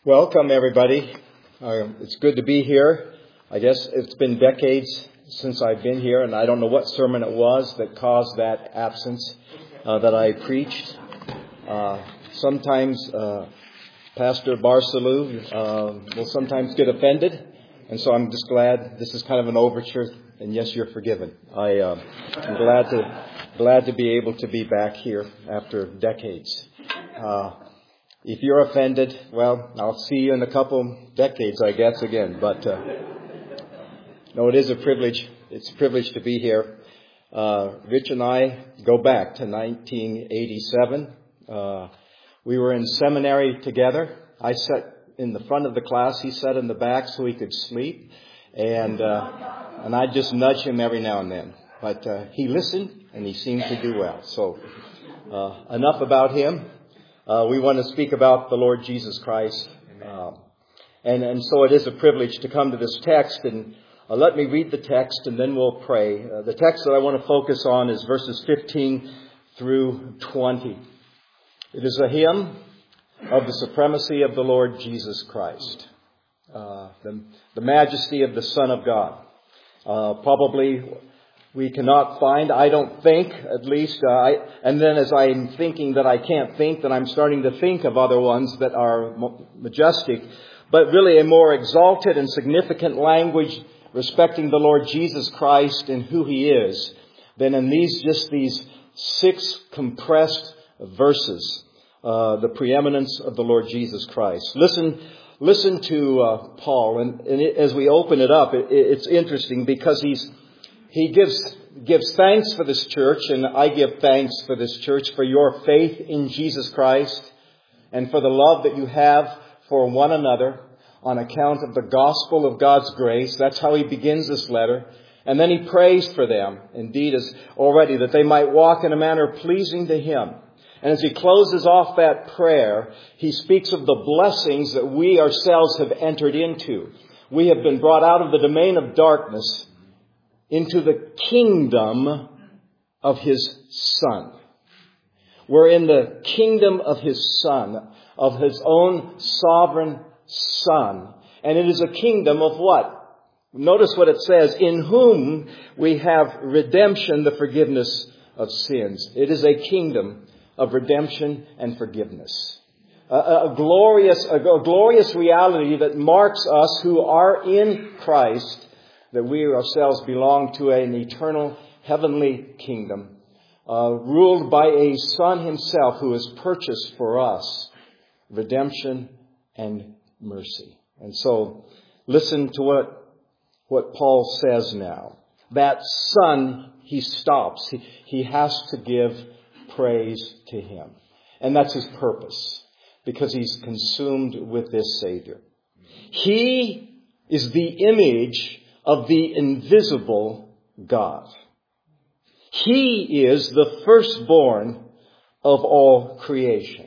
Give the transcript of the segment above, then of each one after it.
Welcome, everybody. It's good to be here. I guess it's been decades since I've been here, and I don't know what sermon it was that caused that absence that I preached. Sometimes Pastor Barcelou will sometimes get offended, and so I'm just glad this is kind of an overture, and yes, you're forgiven. I'm glad to be able to be back here after decades. If you're offended, well, I'll see you in a couple decades, I guess, again. But no, it is a privilege. It's a privilege to be here. Rich and I go back to 1987. We were in seminary together. I sat in the front of the class. He sat in the back so he could sleep. And I just nudge him every now and then. But he listened, and he seemed to do well. So enough about him. We want to speak about the Lord Jesus Christ. And so it is a privilege to come to this text. And let me read the text and then we'll pray. The text that I want to focus on is verses 15 through 20. It is a hymn of the supremacy of the Lord Jesus Christ. The majesty of the Son of God. Probably we cannot find, I don't think, at least, and then as I'm thinking that I can't think, then I'm starting to think of other ones that are majestic, but really a more exalted and significant language respecting the Lord Jesus Christ and who He is than in these 6 compressed verses, the preeminence of the Lord Jesus Christ. Listen to Paul, and as we open it up, it's interesting because he gives thanks for this church, and I give thanks for this church for your faith in Jesus Christ and for the love that you have for one another on account of the gospel of God's grace. That's how he begins this letter. And then he prays for them, indeed, as already, that they might walk in a manner pleasing to him. And as he closes off that prayer, he speaks of the blessings that we ourselves have entered into. We have been brought out of the domain of darkness into the kingdom of His Son. We're in the kingdom of His Son, of His own sovereign Son. And it is a kingdom of what? Notice what it says, in whom we have redemption, the forgiveness of sins. It is a kingdom of redemption and forgiveness. A glorious reality that marks us who are in Christ, that we ourselves belong to an eternal heavenly kingdom, ruled by a Son Himself who has purchased for us redemption and mercy. And so, listen to what Paul says now. That Son, he stops. He has to give praise to Him. And that's His purpose, because He's consumed with this Savior. He is the image of the invisible God. He is the firstborn of all creation.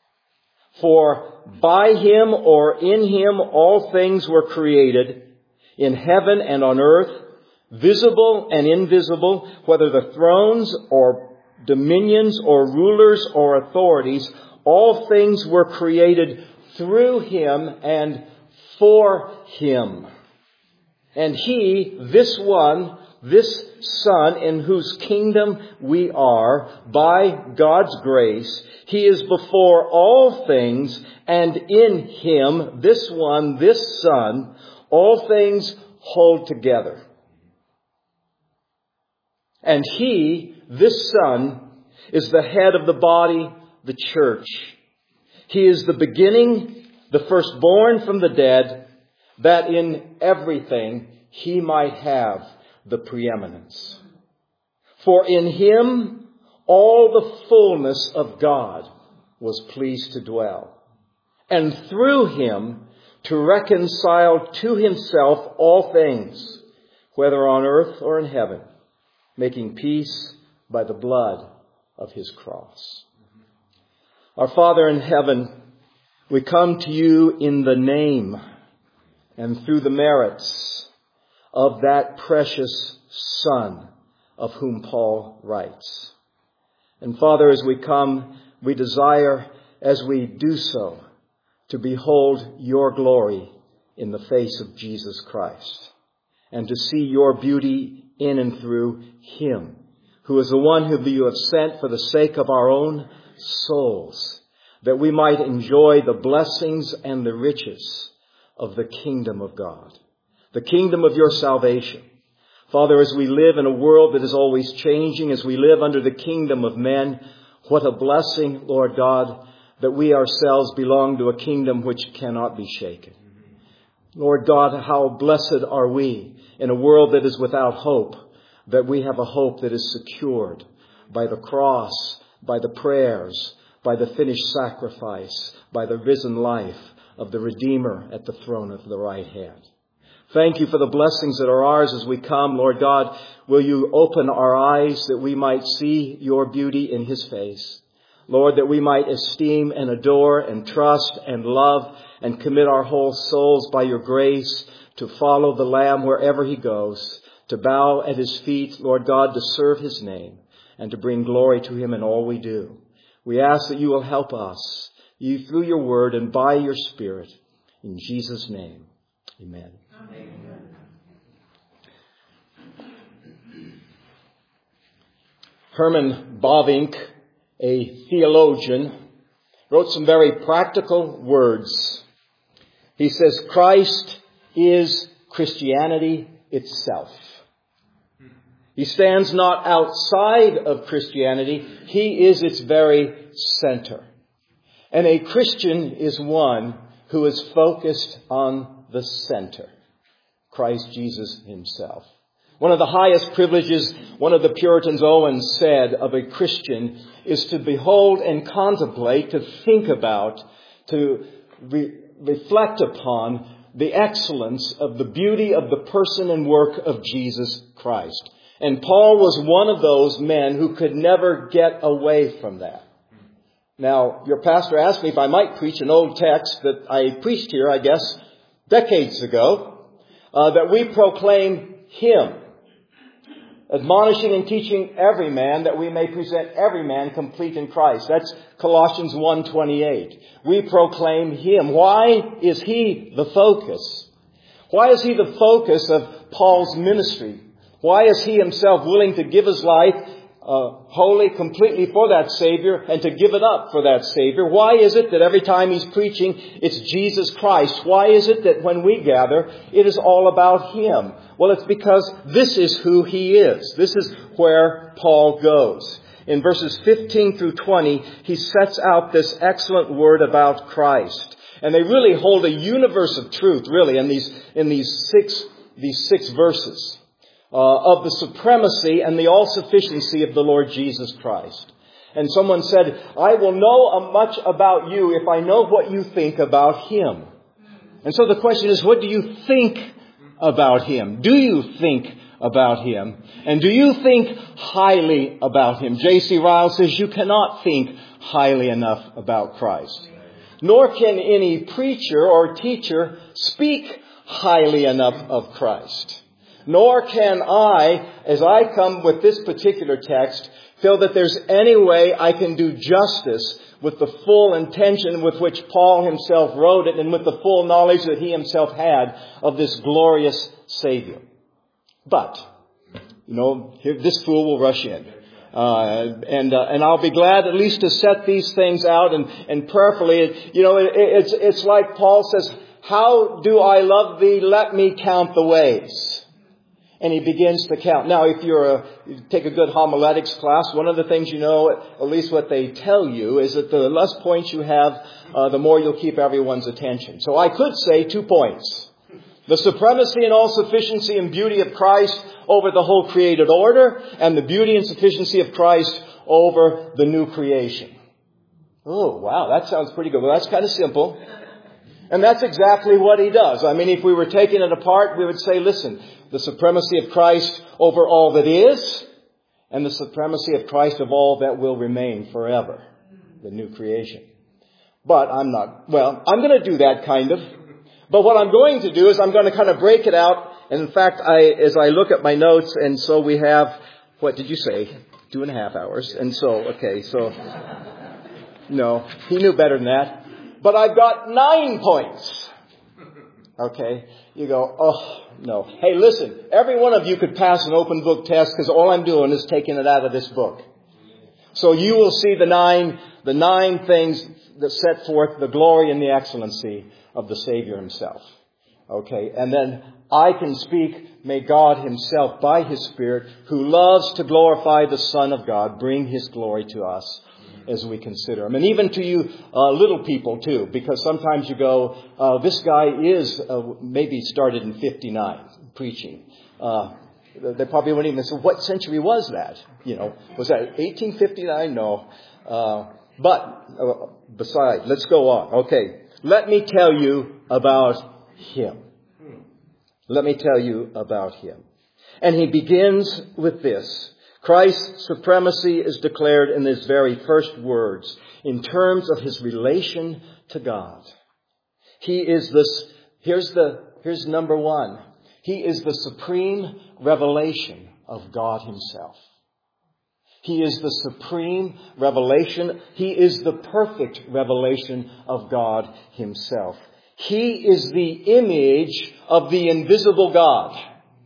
For by Him or in Him all things were created, in heaven and on earth, visible and invisible, whether the thrones or dominions or rulers or authorities, all things were created through Him and for Him. And He, this Son, in whose kingdom we are, by God's grace, He is before all things, and in Him, this Son, all things hold together. And He, this Son, is the head of the body, the church. He is the beginning, the firstborn from the dead, that in everything He might have the preeminence. For in Him all the fullness of God was pleased to dwell, and through Him to reconcile to Himself all things, whether on earth or in heaven, making peace by the blood of His cross. Our Father in heaven, we come to You in the name and through the merits of that precious Son of whom Paul writes. And Father, as we come, we desire, as we do so, to behold your glory in the face of Jesus Christ, and to see your beauty in and through him, who is the one whom you have sent for the sake of our own souls, that we might enjoy the blessings and the riches of the kingdom of God, the kingdom of your salvation. Father, as we live in a world that is always changing, as we live under the kingdom of men, what a blessing, Lord God, that we ourselves belong to a kingdom which cannot be shaken. Lord God, how blessed are we in a world that is without hope, that we have a hope that is secured by the cross, by the prayers, by the finished sacrifice, by the risen life of the Redeemer at the throne of the right hand. Thank you for the blessings that are ours as we come. Lord God, will you open our eyes that we might see your beauty in his face? Lord, that we might esteem and adore and trust and love and commit our whole souls by your grace to follow the Lamb wherever he goes, to bow at his feet, Lord God, to serve his name and to bring glory to him in all we do. We ask that you will help us, you through your word and by your Spirit. In Jesus' name, amen. Amen. Herman Bavinck, a theologian, wrote some very practical words. He says, Christ is Christianity itself. He stands not outside of Christianity. He is its very center. And a Christian is one who is focused on the center, Christ Jesus himself. One of the highest privileges, one of the Puritans, Owen, said of a Christian is to behold and contemplate, to think about, to reflect upon the excellence of the beauty of the person and work of Jesus Christ. And Paul was one of those men who could never get away from that. Now, your pastor asked me if I might preach an old text that I preached here, I guess, decades ago, that we proclaim him, admonishing and teaching every man that we may present every man complete in Christ. That's Colossians 1:28. We proclaim him. Why is he the focus? Why is he the focus of Paul's ministry? Why is he himself willing to give his life wholly, completely for that Savior and to give it up for that Savior? Why is it that every time he's preaching, it's Jesus Christ? Why is it that when we gather, it is all about him? Well, it's because this is who he is. This is where Paul goes. In verses 15 through 20, he sets out this excellent word about Christ. And they really hold a universe of truth, really, in these six verses. Of the supremacy and the all-sufficiency of the Lord Jesus Christ. And someone said, I will know much about you if I know what you think about him. And so the question is, what do you think about him? Do you think about him? And do you think highly about him? J.C. Ryle says you cannot think highly enough about Christ. Nor can any preacher or teacher speak highly enough of Christ. Nor can I, as I come with this particular text, feel that there's any way I can do justice with the full intention with which Paul himself wrote it and with the full knowledge that he himself had of this glorious Savior. But, this fool will rush in. And I'll be glad at least to set these things out and prayerfully, it's like Paul says, how do I love thee? Let me count the ways. And he begins to count. Now, if you take a good homiletics class, one of the things at least what they tell you, is that the less points you have, the more you'll keep everyone's attention. So I could say 2 points. The supremacy and all-sufficiency and beauty of Christ over the whole created order, and the beauty and sufficiency of Christ over the new creation. Oh, wow, that sounds pretty good. Well, that's kind of simple. And that's exactly what he does. I mean, if we were taking it apart, we would say, listen, the supremacy of Christ over all that is, and the supremacy of Christ of all that will remain forever, the new creation. But I'm going to do that kind of. But what I'm going to do is I'm going to kind of break it out. And in fact, as I look at my notes, and so we have, what did you say? 2.5 hours. And so, no, he knew better than that. but I've got 9 points. Okay? You go, oh, no. Hey, listen, every one of you could pass an open book test because all I'm doing is taking it out of this book. So you will see the nine things that set forth the glory and the excellency of the Savior himself. Okay? And then I can speak, may God himself, by his Spirit, who loves to glorify the Son of God, bring his glory to us as we consider him. And even to you little people too, because sometimes you go, this guy is maybe started in 59 preaching. They probably wouldn't even say, what century was that? Was that 1859? No. But besides, let's go on. Okay. Let me tell you about him. Let me tell you about him. And he begins with this. Christ's supremacy is declared in his very first words in terms of his relation to God. He is this, here's number one. He is the supreme revelation of God himself. He is the supreme revelation. He is the perfect revelation of God himself. He is the image of the invisible God.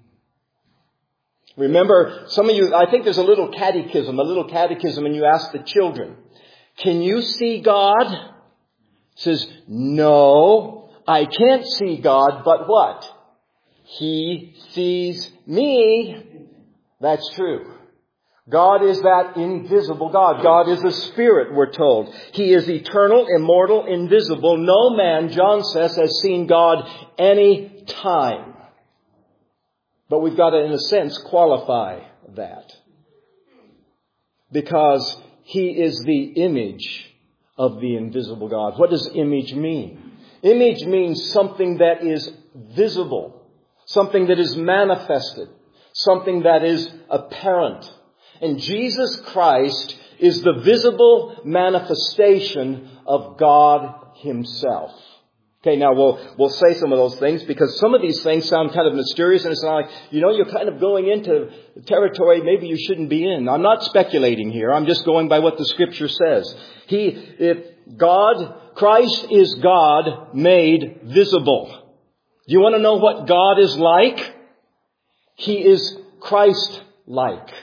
Remember, some of you, I think there's a little catechism, and you ask the children, can you see God? It says, no, I can't see God, but what? He sees me. That's true. God is that invisible God. God is a spirit, we're told. He is eternal, immortal, invisible. No man, John says, has seen God any time. But we've got to, in a sense, qualify that. Because he is the image of the invisible God. What does image mean? Image means something that is visible. Something that is manifested. Something that is apparent. And Jesus Christ is the visible manifestation of God himself. Okay, now we'll say some of those things because some of these things sound kind of mysterious and it's not like, you're kind of going into territory maybe you shouldn't be in. I'm not speculating here. I'm just going by what the Scripture says. Christ is God made visible. Do you want to know what God is like? He is Christ-like.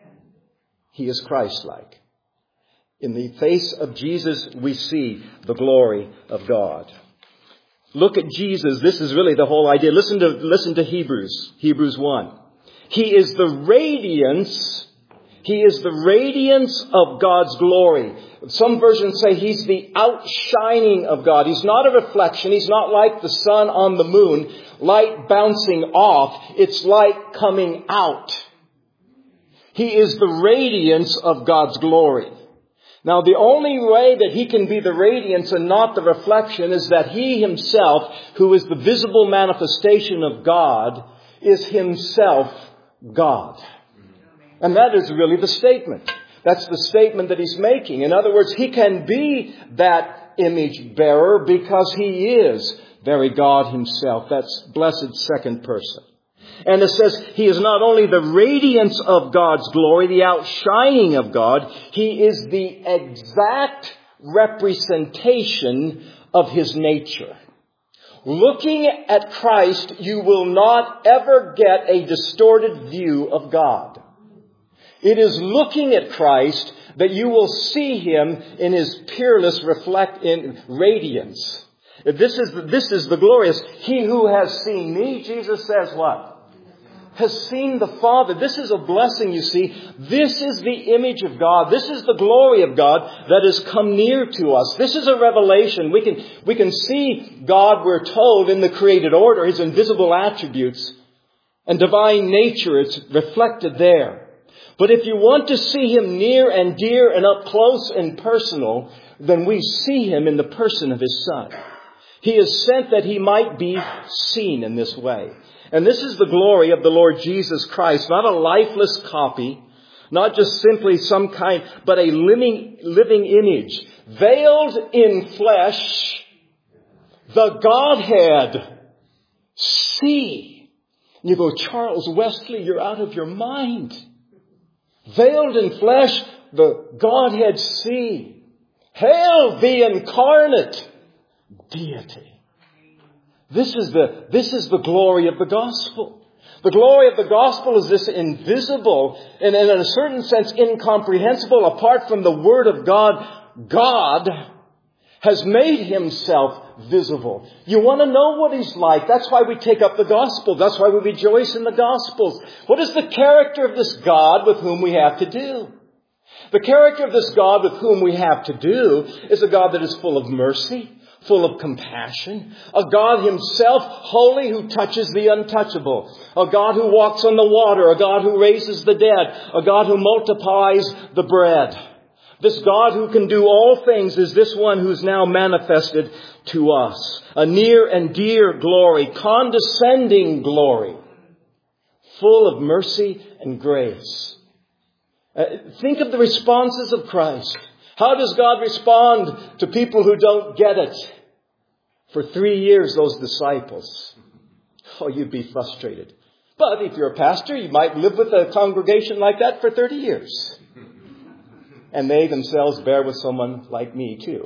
He is Christ-like. In the face of Jesus, we see the glory of God. Look at Jesus. This is really the whole idea. Listen to Hebrews 1. He is the radiance. He is the radiance of God's glory. Some versions say he's the outshining of God. He's not a reflection. He's not like the sun on the moon, light bouncing off. It's light coming out. He is the radiance of God's glory. Now, the only way that he can be the radiance and not the reflection is that he himself, who is the visible manifestation of God, is himself God. And that is really the statement. That's the statement that he's making. In other words, he can be that image bearer because he is very God himself. That's blessed second person. And it says he is not only the radiance of God's glory, the outshining of God, he is the exact representation of his nature. Looking at Christ, you will not ever get a distorted view of God. It is looking at Christ that you will see him in his peerless radiance. This is the glorious. He who has seen me, Jesus says what? Has seen the Father. This is a blessing, you see. This is the image of God. This is the glory of God that has come near to us. This is a revelation. We can see God, we're told, in the created order, his invisible attributes and divine nature. It's reflected there. But if you want to see him near and dear and up close and personal, then we see him in the person of his Son. He is sent that he might be seen in this way. And this is the glory of the Lord Jesus Christ, not a lifeless copy, not just simply some kind, but a living image, veiled in flesh, the Godhead. See. You go, Charles Wesley, you're out of your mind. Veiled in flesh, the Godhead see. Hail the incarnate. deity. This is the glory of the gospel. The glory of the gospel is this invisible and in a certain sense incomprehensible. Apart from the Word of God, God has made Himself visible. You want to know what He's like. That's why we take up the gospel. That's why we rejoice in the gospels. What is the character of this God with whom we have to do? The character of this God with whom we have to do is a God that is full of mercy, full of compassion, a God Himself holy who touches the untouchable, a God who walks on the water, a God who raises the dead, a God who multiplies the bread. This God who can do all things is this one who's now manifested to us. A near and dear glory, condescending glory, full of mercy and grace. Think of the responses of Christ. How does God respond to people who don't get it? For 3 years, those disciples. Oh, you'd be frustrated. But if you're a pastor, you might live with a congregation like that for 30 years. And they themselves bear with someone like me too.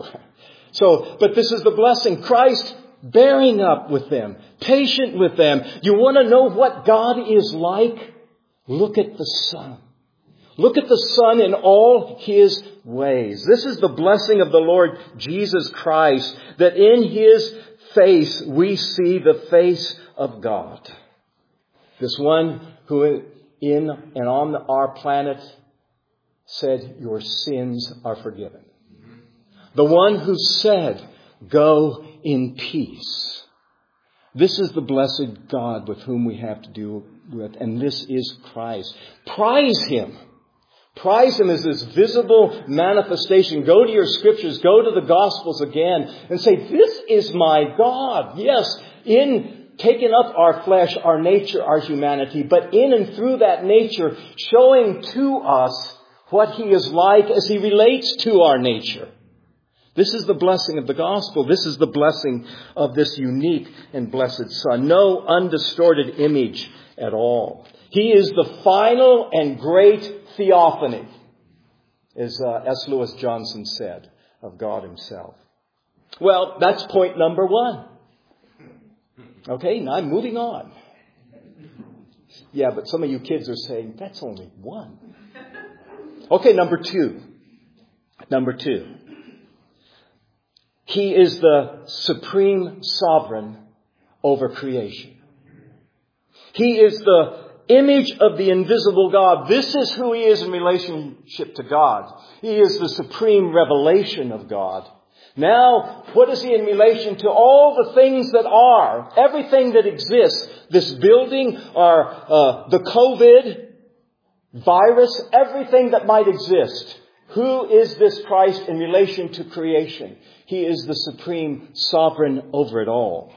But this is the blessing. Christ bearing up with them, patient with them. You want to know what God is like? Look at the Son. Look at the Son in all His ways. This is the blessing of the Lord Jesus Christ, that in His face we see the face of God. This one who in and on our planet said, your sins are forgiven. The one who said, go in peace. This is the blessed God with whom we have to do with, and this is Christ. Prize Him. Prize Him as this visible manifestation. Go to your scriptures, go to the Gospels again and say, this is my God. Yes, in taking up our flesh, our nature, our humanity, but in and through that nature, showing to us what He is like as He relates to our nature. This is the blessing of the gospel. This is the blessing of this unique and blessed Son. No undistorted image at all. He is the final and great theophany, as S. Lewis Johnson said, of God Himself. Well, that's point number 1. Okay, now I'm moving on. Yeah, but some of you kids are saying, that's only 1. Okay, number 2. Number 2. He is the supreme sovereign over creation. He is the image of the invisible God. This is who He is in relationship to God. He is the supreme revelation of God. Now, what is He in relation to all the things that are, everything that exists, this building, or the COVID virus, everything that might exist? Who is this Christ in relation to creation? He is the supreme sovereign over it all.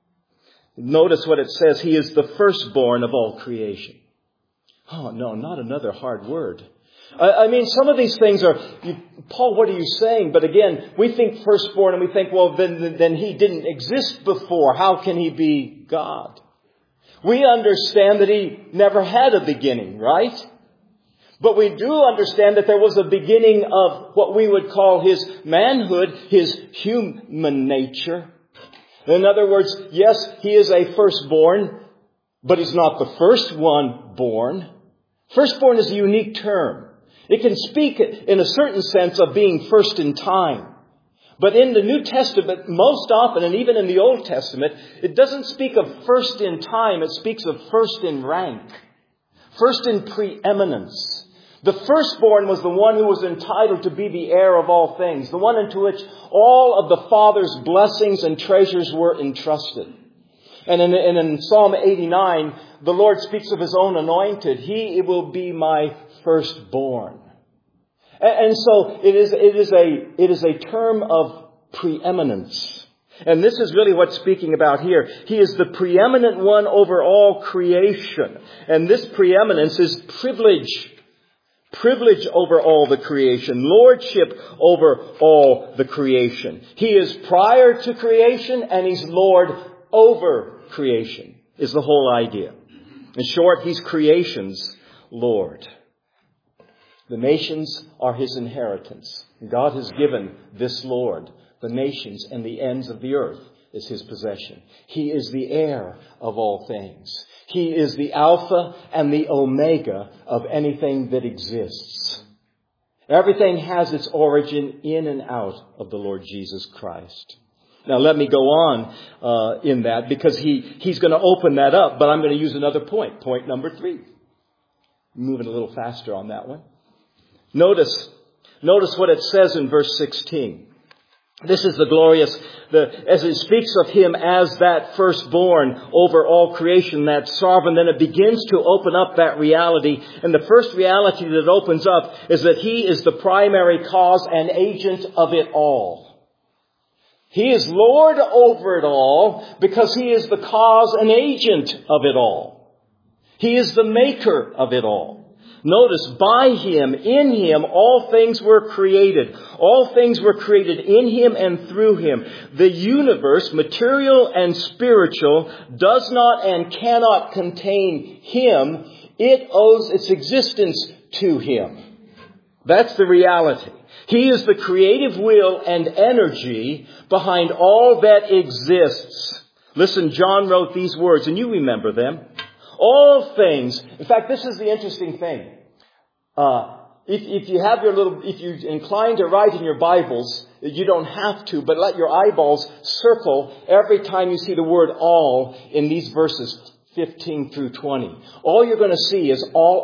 Notice what it says. He is the firstborn of all creation. Oh, no, not another hard word. I mean, some of these things are, Paul, what are you saying? But again, we think firstborn and we think, well, then He didn't exist before. How can He be God? We understand that He never had a beginning, right? But we do understand that there was a beginning of what we would call His manhood, His human nature. In other words, yes, He is a firstborn, but He's not the first one born. Firstborn is a unique term. It can speak in a certain sense of being first in time. But in the New Testament, most often, and even in the Old Testament, it doesn't speak of first in time. It speaks of first in rank, first in preeminence. The firstborn was the one who was entitled to be the heir of all things, the one into which all of the Father's blessings and treasures were entrusted. And in Psalm 89, the Lord speaks of His own anointed. He will be my firstborn. And so it is a term of preeminence. And this is really what's speaking about here. He is the preeminent one over all creation. And this preeminence is privilege. Privilege over all the creation. Lordship over all the creation. He is prior to creation and He's Lord over creation, is the whole idea. In short, He's creation's Lord. The nations are His inheritance. God has given this Lord The nations and the ends of the earth is his possession. He is the heir of all things. He is the Alpha and the Omega of anything that exists. Everything has its origin in and out of the Lord Jesus Christ. Now let me go on in that, because he's going to open that up, but I'm going to use another point. Point number 3. Moving a little faster on that one. Notice what it says in verse 16. This is the glorious, as it speaks of him as that firstborn over all creation, that sovereign, then it begins to open up that reality. And the first reality that opens up is that he is the primary cause and agent of it all. He is Lord over it all because he is the cause and agent of it all. He is the maker of it all. Notice, by him, in him, all things were created. All things were created in him and through him. The universe, material and spiritual, does not and cannot contain him. It owes its existence to him. That's the reality. He is the creative will and energy behind all that exists. Listen, John wrote these words, and you remember them. All things. In fact, this is the interesting thing. If you're inclined to write in your Bibles, you don't have to, but let your eyeballs circle every time you see the word all in these verses 15 through 20. All you're going to see is all.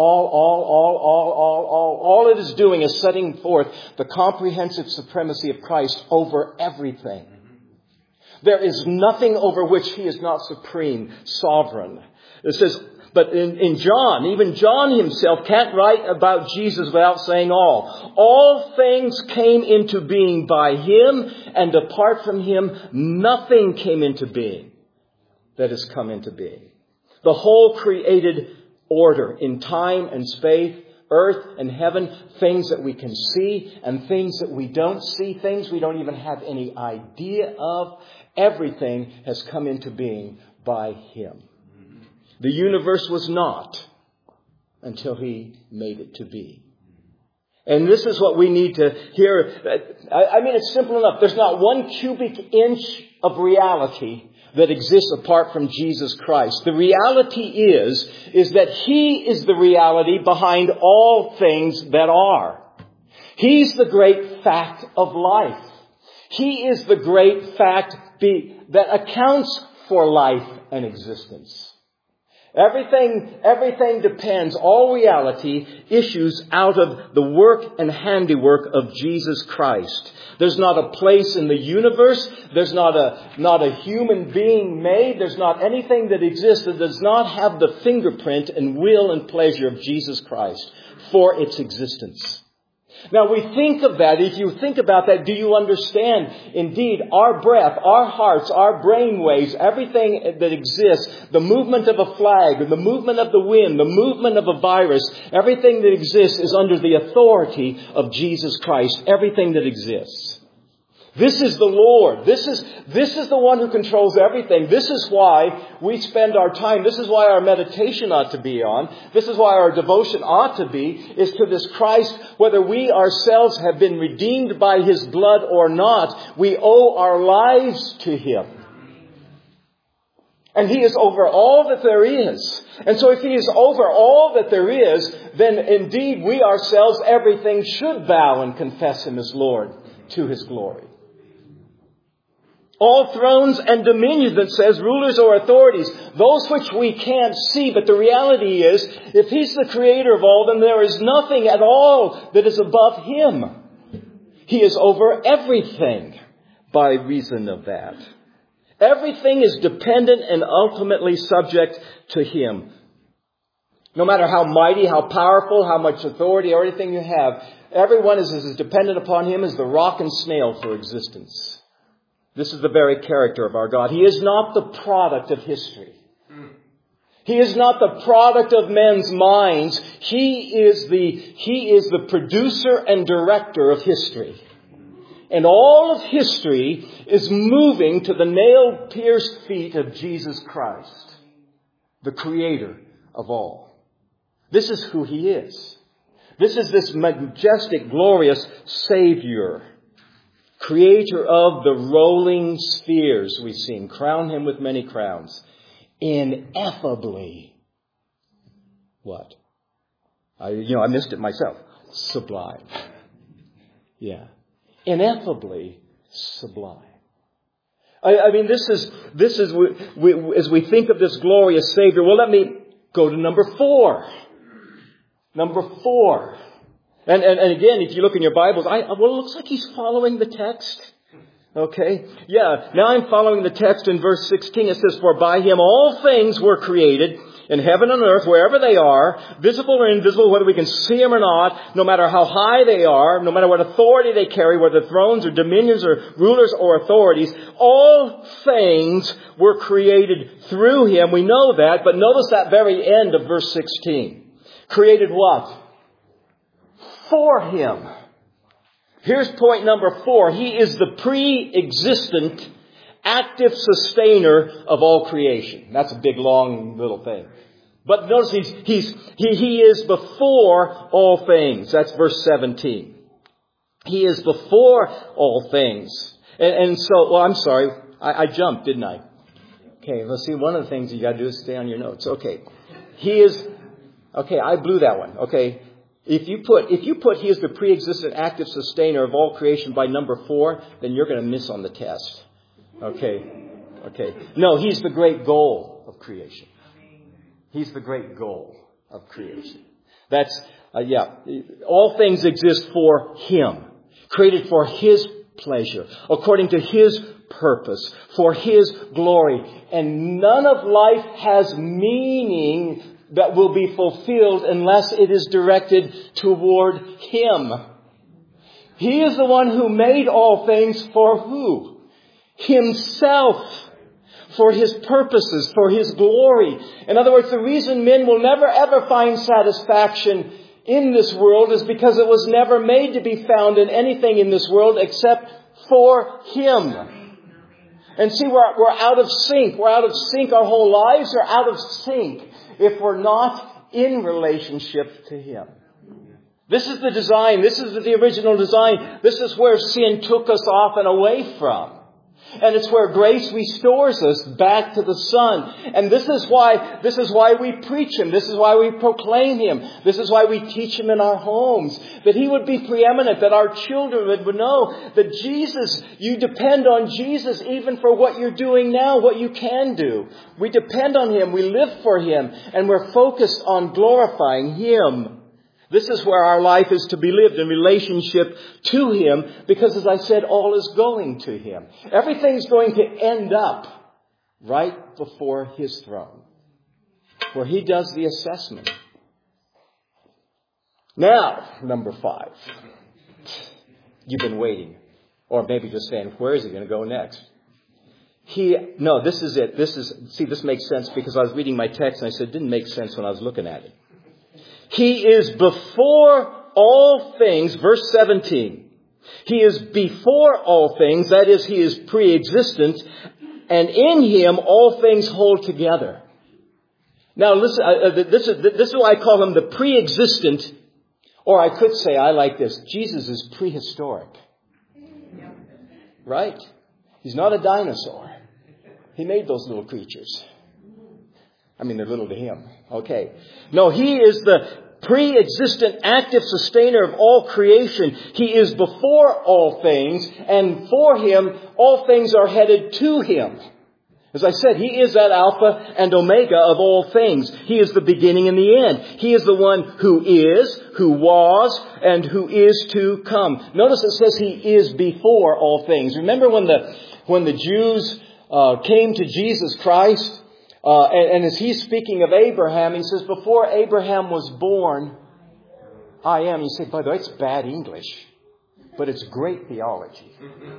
All it is doing is setting forth the comprehensive supremacy of Christ over everything. There is nothing over which he is not supreme, sovereign. It says, but in John, even John himself can't write about Jesus without saying all. All things came into being by him, and apart from him, nothing came into being that has come into being. The whole created order in time and space, earth and heaven, things that we can see and things that we don't see, things we don't even have any idea of, everything has come into being by him. The universe was not until he made it to be. And this is what we need to hear. I mean, it's simple enough. There's not one cubic inch of reality that exists apart from Jesus Christ. The reality is that he is the reality behind all things that are. He's the great fact of life. He is the great fact that accounts for life and existence. Everything depends, all reality issues out of the work and handiwork of Jesus Christ. There's not a place in the universe, there's not a human being made, there's not anything that exists that does not have the fingerprint and will and pleasure of Jesus Christ for its existence. Now we think of that. If you think about that, do you understand? Indeed, our breath, our hearts, our brain waves, everything that exists, the movement of a flag, the movement of the wind, the movement of a virus, everything that exists is under the authority of Jesus Christ. Everything that exists. This is the Lord. This is the one who controls everything. This is why we spend our time. This is why our meditation ought to be on. This is why our devotion ought to be, is to this Christ. Whether we ourselves have been redeemed by his blood or not, we owe our lives to him. And he is over all that there is. And so if he is over all that there is, then indeed we ourselves, everything should bow and confess him as Lord to his glory. All thrones and dominions, that says, rulers or authorities, those which we can't see. But the reality is, if he's the creator of all, then there is nothing at all that is above him. He is over everything by reason of that. Everything is dependent and ultimately subject to him. No matter how mighty, how powerful, how much authority or anything you have, everyone is as dependent upon him as the rock and snail for existence. This is the very character of our God. He is not the product of history. He is not the product of men's minds. He is the producer and director of history. And all of history is moving to the nail-pierced feet of Jesus Christ, the creator of all. This is who he is. This is this majestic, glorious Savior. Creator of the rolling spheres, we sing. Crown him with many crowns. Ineffably. What? I missed it myself. Sublime. Yeah. Ineffably sublime. I mean, this is as we think of this glorious Savior. Well, let me go to number 4. Number 4. And again, if you look in your Bibles, it looks like he's following the text. Okay? Yeah, now I'm following the text in verse 16. It says, for by him all things were created, in heaven and earth, wherever they are, visible or invisible, whether we can see them or not, no matter how high they are, no matter what authority they carry, whether thrones or dominions or rulers or authorities, all things were created through him. We know that, but notice that very end of verse 16. Created what? For him. Here's point number 4. He is the pre-existent, active sustainer of all creation. That's a big, long little thing. But notice he is before all things. That's verse 17. He is before all things. And so, I'm sorry. I jumped, didn't I? Okay, let's see. One of the things you got to do is stay on your notes. Okay. I blew that one. Okay. If you put he is the pre-existent active sustainer of all creation by number 4, then you're going to miss on the test. Okay. No, he's the great goal of creation. He's the great goal of creation. That's, all things exist for him. Created for his pleasure. According to his purpose. For his glory. And none of life has meaning that will be fulfilled unless it is directed toward him. He is the one who made all things for who? Himself. For his purposes, for his glory. In other words, the reason men will never ever find satisfaction in this world is because it was never made to be found in anything in this world except for him. And see, we're out of sync. We're out of sync. Our whole lives are out of sync if we're not in relationship to him. This is the design. This is the original design. This is where sin took us off and away from. And it's where grace restores us back to the Son. And this is why we preach him. This is why we proclaim him. This is why we teach him in our homes. That he would be preeminent. That our children would know that Jesus, you depend on Jesus even for what you're doing now, what you can do. We depend on him. We live for him. And we're focused on glorifying him. This is where our life is to be lived, in relationship to him, because as I said, all is going to him. Everything's going to end up right before his throne, where he does the assessment. Now, number 5. You've been waiting, or maybe just saying, where is he going to go next? This is it. This makes sense because I was reading my text and I said it didn't make sense when I was looking at it. He is before all things, verse 17. He is before all things, that is, he is pre-existent, and in him all things hold together. Now listen, this is why I call him the pre-existent, or I could say, I like this, Jesus is prehistoric. Right? He's not a dinosaur. He made those little creatures. I mean, they're little to him. Okay. No, he is the pre-existent active sustainer of all creation. He is before all things, and for him, all things are headed to him. As I said, he is that Alpha and Omega of all things. He is the beginning and the end. He is the one who is, who was, and who is to come. Notice it says he is before all things. Remember when the Jews came to Jesus Christ, and as he's speaking of Abraham, he says, before Abraham was born, I am. You say, by the way, it's bad English, but it's great theology.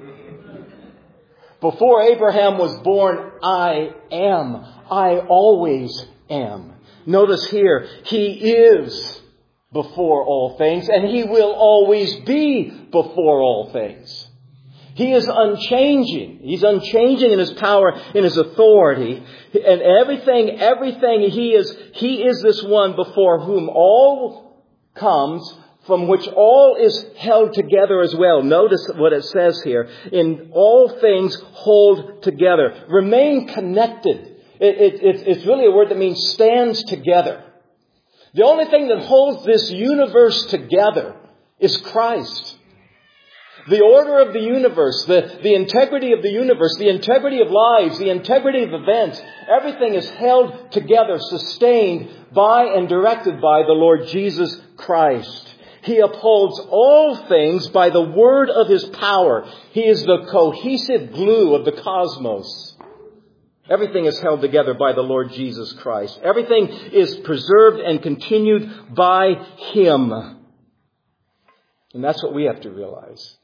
Before Abraham was born, I am. I always am. Notice here, he is before all things, and he will always be before all things. He is unchanging. He's unchanging in his power, in his authority. And everything he is this one before whom all comes, from which all is held together as well. Notice what it says here. In all things hold together. Remain connected. It's really a word that means stands together. The only thing that holds this universe together is Christ. The order of the universe, the integrity of the universe, the integrity of lives, the integrity of events, everything is held together, sustained by and directed by the Lord Jesus Christ. He upholds all things by the word of His power. He is the cohesive glue of the cosmos. Everything is held together by the Lord Jesus Christ. Everything is preserved and continued by Him. And that's what we have to realize.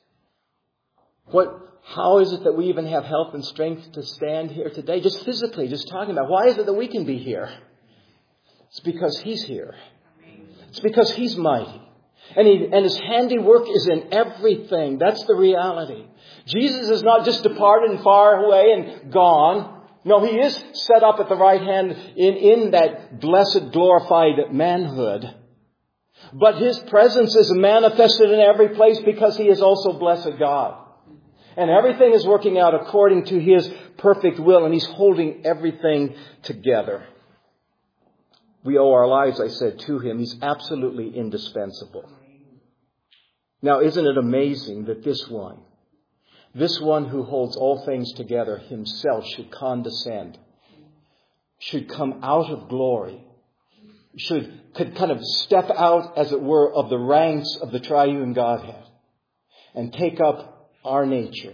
How is it that we even have health and strength to stand here today? Just physically, just talking about. Why is it that we can be here? It's because He's here. It's because He's mighty. And His handiwork is in everything. That's the reality. Jesus is not just departed and far away and gone. No, He is set up at the right hand in that blessed, glorified manhood. But His presence is manifested in every place because He is also blessed God. And everything is working out according to His perfect will, and He's holding everything together. We owe our lives, I said, to Him. He's absolutely indispensable. Now, isn't it amazing that this one who holds all things together Himself should condescend, should come out of glory, could kind of step out, as it were, of the ranks of the triune Godhead and take up our nature,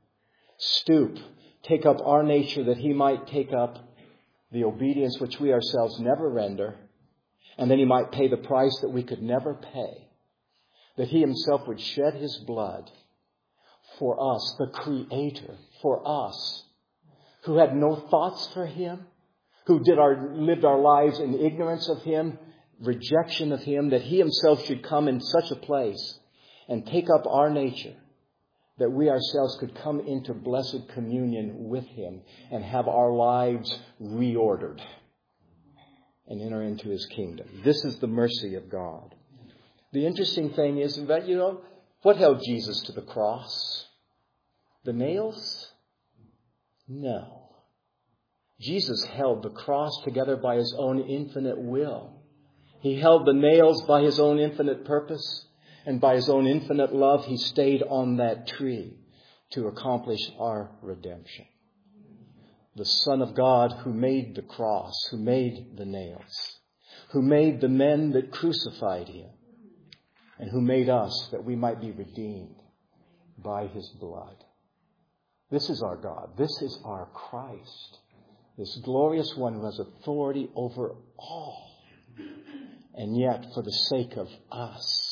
take up our nature that He might take up the obedience which we ourselves never render, and then He might pay the price that we could never pay, that He Himself would shed His blood for us, the Creator, for us, who had no thoughts for Him, who lived our lives in ignorance of Him, rejection of Him, that He Himself should come in such a place and take up our nature, that we ourselves could come into blessed communion with Him and have our lives reordered and enter into His kingdom. This is the mercy of God. The interesting thing is that, what held Jesus to the cross? The nails? No. Jesus held the cross together by His own infinite will. He held the nails by His own infinite purpose. And by His own infinite love, He stayed on that tree to accomplish our redemption. The Son of God who made the cross, who made the nails, who made the men that crucified Him, and who made us that we might be redeemed by His blood. This is our God. This is our Christ. This glorious one who has authority over all. And yet, for the sake of us,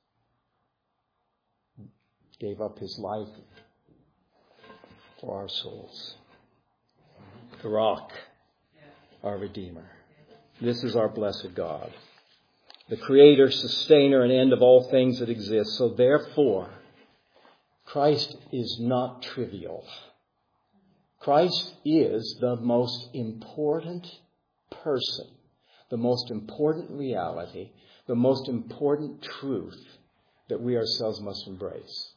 gave up His life for our souls. The rock, our Redeemer. This is our blessed God, the Creator, Sustainer, and end of all things that exist. So therefore, Christ is not trivial. Christ is the most important person, the most important reality, the most important truth that we ourselves must embrace.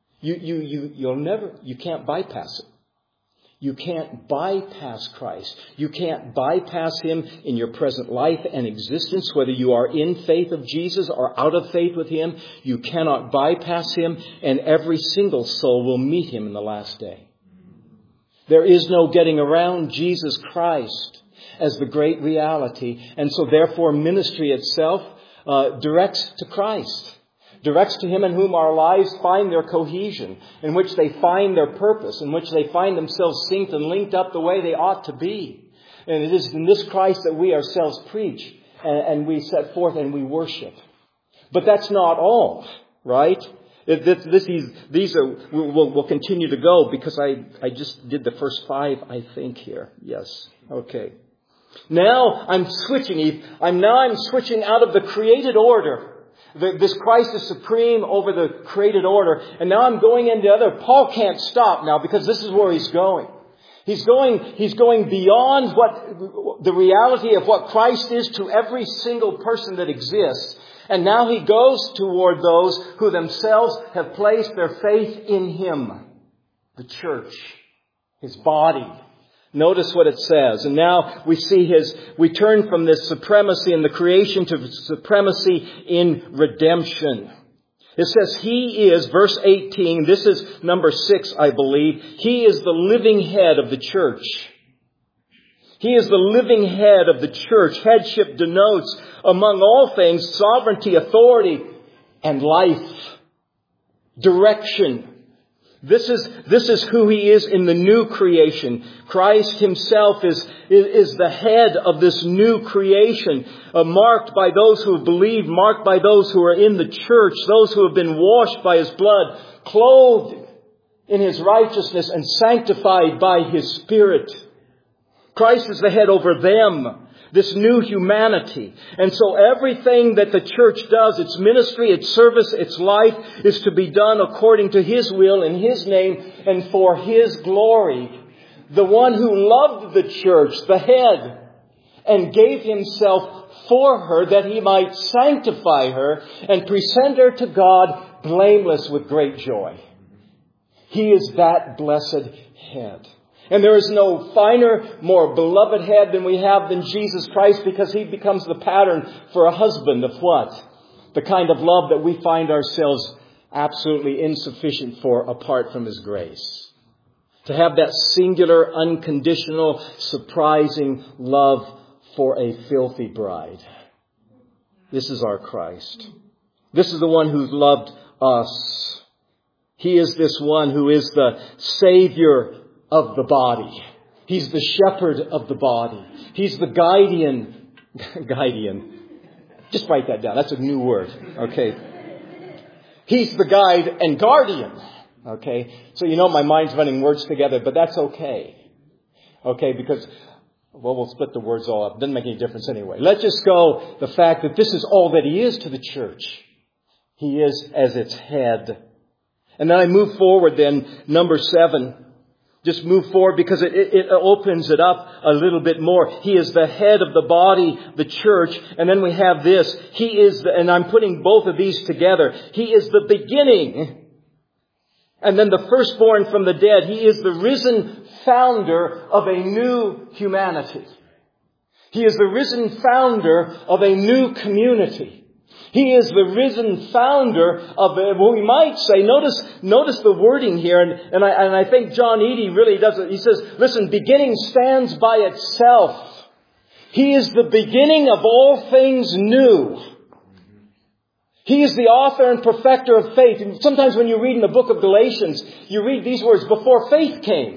You can't bypass it. You can't bypass Christ. You can't bypass Him in your present life and existence, whether you are in faith of Jesus or out of faith with Him. You cannot bypass Him, and every single soul will meet Him in the last day. There is no getting around Jesus Christ as the great reality, and so therefore ministry itself directs to Christ. Directs to Him in whom our lives find their cohesion, in which they find their purpose, in which they find themselves synced and linked up the way they ought to be. And it is in this Christ that we ourselves preach and we set forth and we worship. But that's not all, right? We'll continue to go because I just did the first 5, I think, here. Yes. Okay. Now I'm switching out of the created order. This Christ is supreme over the created order. And now I'm going into other. Paul can't stop now because this is where he's going. He's going beyond what the reality of what Christ is to every single person that exists. And now He goes toward those who themselves have placed their faith in Him. The church. His body. Notice what it says. And now we turn from this supremacy in the creation to supremacy in redemption. It says He is, verse 18, this is number 6, I believe. He is the living head of the church. He is the living head of the church. Headship denotes, among all things, sovereignty, authority, and life. Direction. This is who He is in the new creation. Christ Himself is the head of this new creation, marked by those who have believed, marked by those who are in the church, those who have been washed by His blood, clothed in His righteousness, and sanctified by His Spirit. Christ is the head over them. This new humanity. And so everything that the church does, its ministry, its service, its life, is to be done according to His will, in His name, and for His glory. The one who loved the church, the head, and gave Himself for her that He might sanctify her and present her to God blameless with great joy. He is that blessed head. And there is no finer, more beloved head than Jesus Christ, because He becomes the pattern for a husband of what? The kind of love that we find ourselves absolutely insufficient for apart from His grace. To have that singular, unconditional, surprising love for a filthy bride. This is our Christ. This is the one who loved us. He is this one who is the Savior of the body. He's the shepherd of the body. He's the guardian. Just write that down. That's a new word. Okay. He's the guide and guardian. Okay. So my mind's running words together, but that's okay. Okay, because, we'll split the words all up. Doesn't make any difference anyway. Let's just go the fact that this is all that He is to the church. He is as its head. And then I move forward then, number 7. Just move forward because it opens it up a little bit more. He is the head of the body, the church. And then we have this. He is, and I'm putting both of these together. He is the beginning. And then the firstborn from the dead. He is the risen founder of a new humanity. He is the risen founder of a new community. He is the risen founder of, we might say, notice the wording here, and I think John Eadie really does it. He says, listen, beginning stands by itself. He is the beginning of all things new. He is the author and perfecter of faith. And sometimes when you read in the book of Galatians, you read these words, before faith came.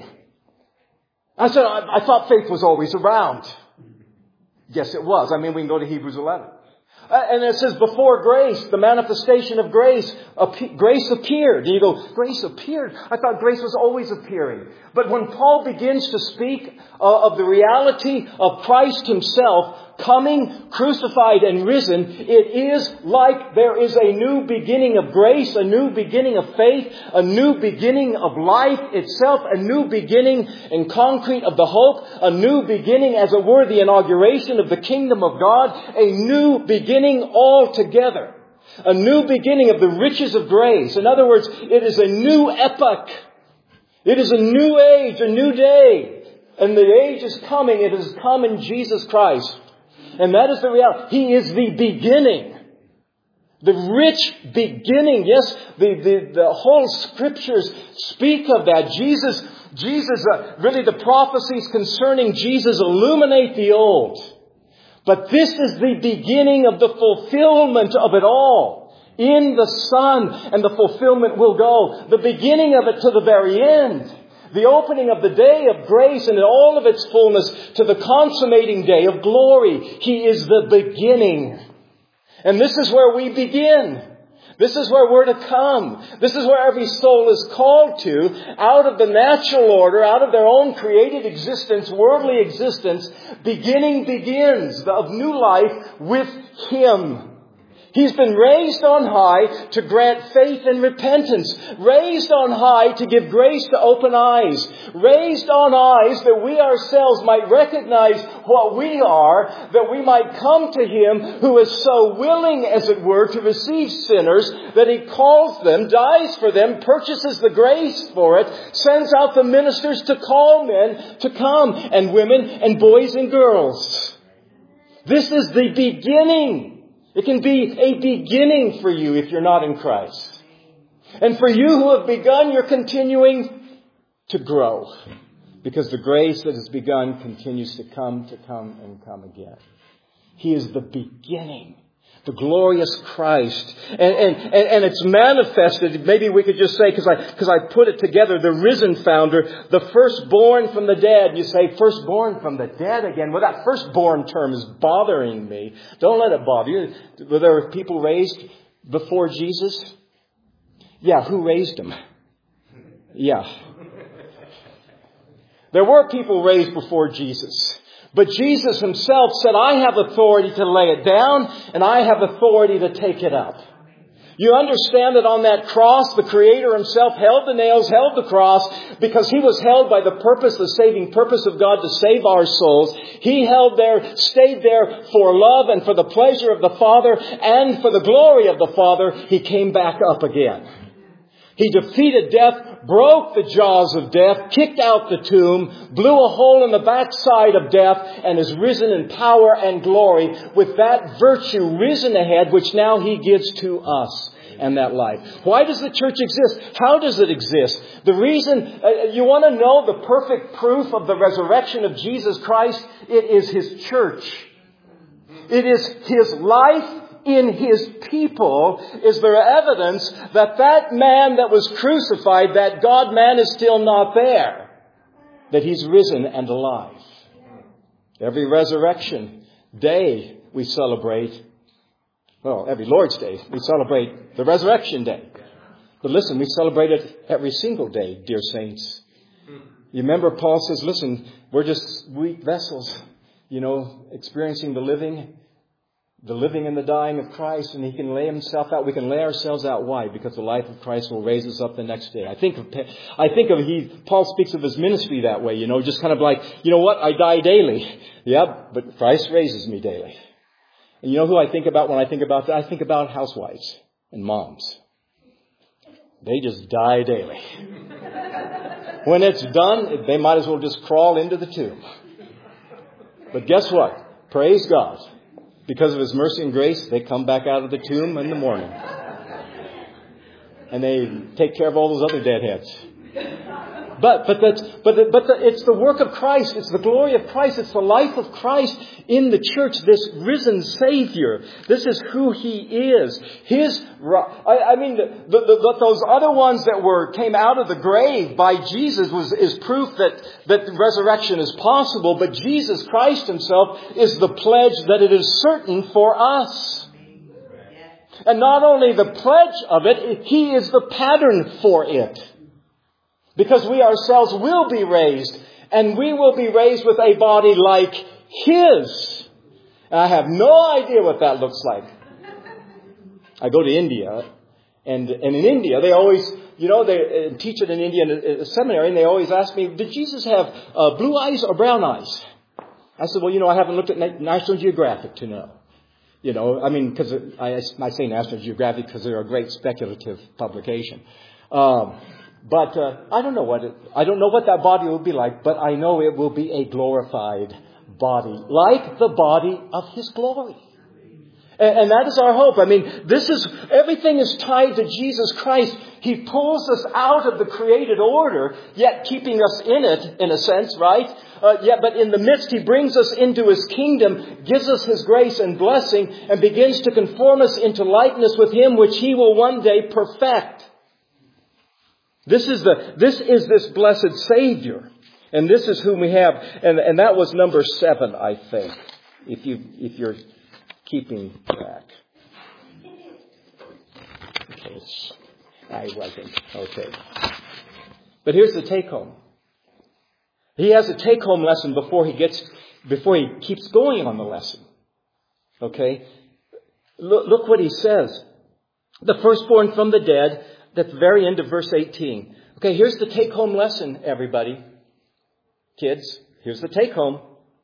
I said, I thought faith was always around. Yes, it was. We can go to Hebrews 11. And it says, before grace, the manifestation of grace, grace appeared. And you go, grace appeared? I thought grace was always appearing. But when Paul begins to speak of the reality of Christ Himself coming, crucified and risen, it is like there is a new beginning of grace, a new beginning of faith, a new beginning of life itself, a new beginning in concrete of the hope, a new beginning, as it were, the inauguration of the kingdom of God, a new beginning altogether, a new beginning of the riches of grace. In other words, it is a new epoch. It is a new age, a new day. And the age is coming. It has come in Jesus Christ. And that is the reality. He is the beginning. The rich beginning. Yes, the whole Scriptures speak of that. Jesus, really the prophecies concerning Jesus illuminate the old. But this is the beginning of the fulfillment of it all. In the Son, and the fulfillment will go. The beginning of it to the very end. The opening of the day of grace and in all of its fullness to the consummating day of glory. He is the beginning. And this is where we begin. This is where we're to come. This is where every soul is called to, out of the natural order, out of their own created existence, worldly existence. Beginning begins of new life with Him. He's been raised on high to grant faith and repentance. Raised on high to give grace to open eyes. Raised on eyes that we ourselves might recognize what we are, that we might come to Him who is so willing, as it were, to receive sinners, that He calls them, dies for them, purchases the grace for it, sends out the ministers to call men to come, and women and boys and girls. This is the beginning. It can be a beginning for you if you're not in Christ. And for you who have begun, you're continuing to grow. Because the grace that has begun continues to come and come again. He is the beginning. The glorious Christ. And it's manifested, maybe we could just say, because I put it together, the risen founder, the firstborn from the dead. You say, firstborn from the dead again? Well, that firstborn term is bothering me. Don't let it bother you. Were there people raised before Jesus? Yeah, who raised them? Yeah. There were people raised before Jesus. But Jesus Himself said, I have authority to lay it down, and I have authority to take it up. You understand that on that cross, the Creator Himself held the nails, held the cross, because He was held by the purpose, the saving purpose of God to save our souls. He held there, stayed there for love and for the pleasure of the Father and for the glory of the Father. He came back up again. He defeated death, broke the jaws of death, kicked out the tomb, blew a hole in the backside of death, and is risen in power and glory with that virtue risen ahead, which now He gives to us and that life. Why does the church exist? How does it exist? The reason, you want to know the perfect proof of the resurrection of Jesus Christ? It is His church. It is His life. In His people is there evidence that that man that was crucified, that God-man, is still not there. That He's risen and alive. Every resurrection day we celebrate, well, every Lord's Day we celebrate the resurrection day. But listen, we celebrate it every single day, dear saints. You remember Paul says, listen, we're just weak vessels, experiencing the living and the dying of Christ, and He can lay Himself out. We can lay ourselves out. Why? Because the life of Christ will raise us up the next day. Paul speaks of His ministry that way, just kind of like, I die daily. Yeah, but Christ raises me daily. And you know who I think about when I think about that? I think about housewives and moms. They just die daily. When it's done, they might as well just crawl into the tomb. But guess what? Praise God. Because of His mercy and grace, they come back out of the tomb in the morning. And they take care of all those other deadheads. But it's the work of Christ. It's the glory of Christ. It's the life of Christ in the church. This risen Savior. This is who He is. Those other ones that came out of the grave by Jesus is proof that resurrection is possible. But Jesus Christ Himself is the pledge that it is certain for us. And not only the pledge of it, He is the pattern for it. Because we ourselves will be raised, and we will be raised with a body like His. And I have no idea what that looks like. I go to India, and in India, they always, they teach it in India in a seminary, and they always ask me, did Jesus have blue eyes or brown eyes? I said, well, I haven't looked at National Geographic to know. Because I say National Geographic because they're a great speculative publication. But I don't know what that body will be like, but I know it will be a glorified body, like the body of His glory. And that is our hope. Everything is tied to Jesus Christ. He pulls us out of the created order, yet keeping us in it, in a sense, right? But in the midst, He brings us into His kingdom, gives us His grace and blessing, and begins to conform us into likeness with Him, which He will one day perfect. This is this blessed Savior. And this is whom we have. And that was number 7, I think, if you're keeping track. Okay. I wasn't. Okay. But here's the take home. He has a take home lesson before he keeps going on the lesson. Okay? Look what he says. The firstborn from the dead, at the very end of verse 18. Okay, here's the take-home lesson, everybody. Kids, here's the take-home.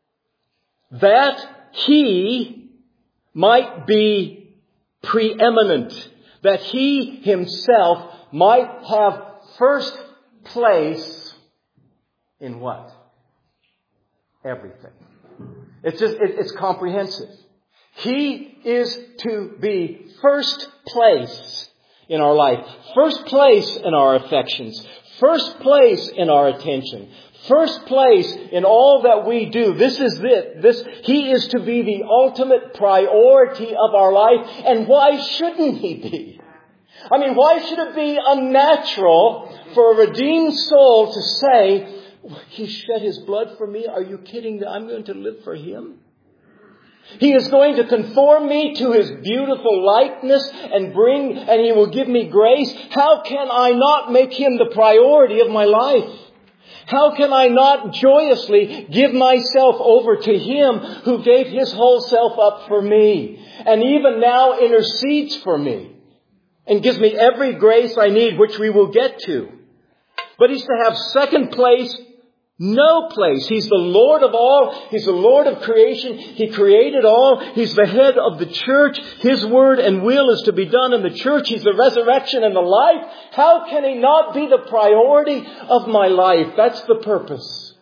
That he might be preeminent. That he himself might have first place in what? Everything. It's comprehensive. He is to be first place in our life. First place in our affections. First place in our attention. First place in all that we do. This is it. He is to be the ultimate priority of our life. And why shouldn't he be? I mean, why should it be unnatural for a redeemed soul to say, he shed his blood for me? Are you kidding that I'm going to live for him? He is going to conform me to his beautiful likeness and he will give me grace. How can I not make him the priority of my life? How can I not joyously give myself over to him who gave his whole self up for me and even now intercedes for me and gives me every grace I need, which we will get to. But he's to have second place, no place. He's the Lord of all. He's the Lord of creation. He created all. He's the head of the church. His word and will is to be done in the church. He's the resurrection and the life. How can he not be the priority of my life? That's the purpose.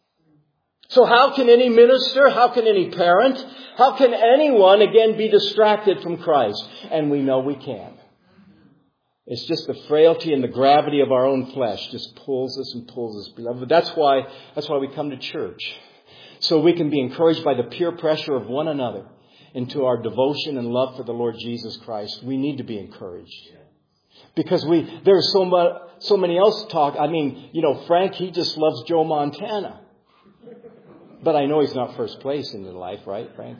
So how can any minister, how can any parent, how can anyone again be distracted from Christ? And we know we can. It's just the frailty and the gravity of our own flesh just pulls us and pulls us, beloved. That's why we come to church. So we can be encouraged by the peer pressure of one another into our devotion and love for the Lord Jesus Christ. We need to be encouraged. Because there's so many else talk. I mean, Frank, he just loves Joe Montana. But I know he's not first place in your life, right, Frank?